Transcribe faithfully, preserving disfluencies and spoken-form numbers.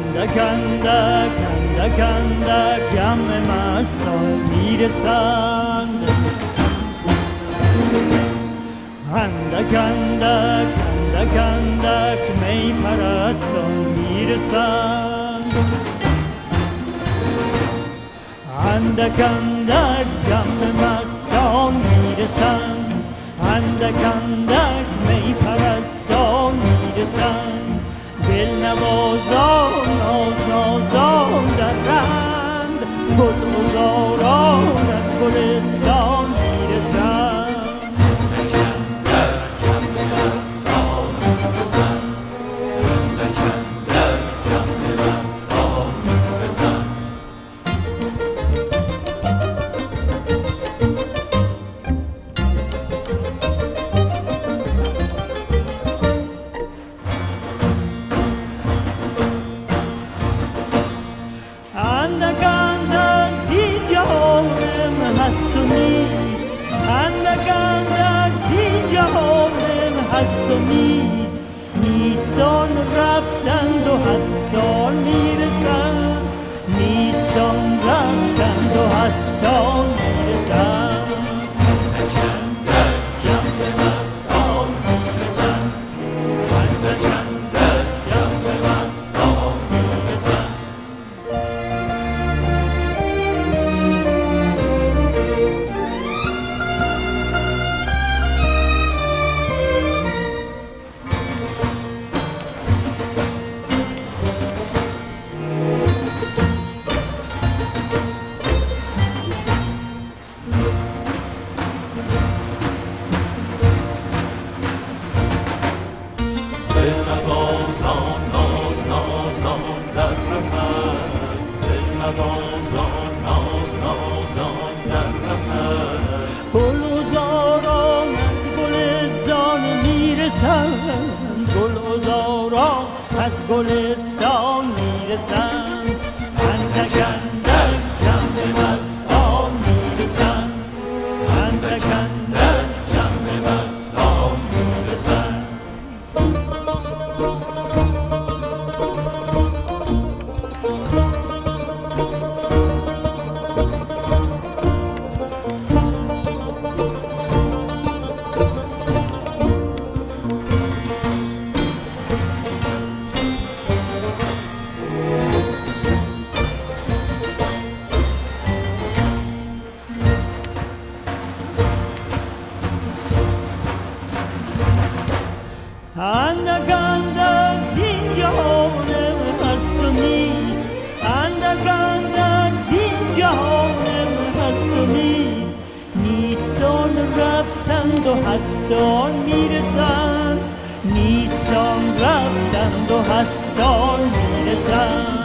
اندک اندک اندک اندک جمع مستان میرسند، اندک اندک اندک اندک می پرستان میرسند، اندک اندک جمع مستان میرسند، اندک اندک می پرستان میرسند، دل نوازان ناز نازان در رند، گل گذاران از گلستان میرسند. اندک اندک جمع مستان میرسند، اندک اندک جمع مستان میرسند. اندک اندک زی جهانم هست و نیست، اندک اندک زی جهانم هست و نیست، نیستان رفتند و هستان میرسند، نیستان رفتند و هستان میرسند. اندک اندک جمع مستان میرسند، اندک اندک جمع مستان میرسند. دلنوازان ناز نازان در رهند، دلنوازان ناز نازان در رهند. گلزاران از گلستان میرسند، گلزاران از گلستان میرسند، اندک اندک جمع مستان میرسند، اندک اندک جمع مستان میرسند. اندک اندک زین جهانم هست و نیست، اندک اندک زین جهانم هست و نیست، نیستان رفتند و هستان میرسند، نیستان رفتند و هستان میرسند.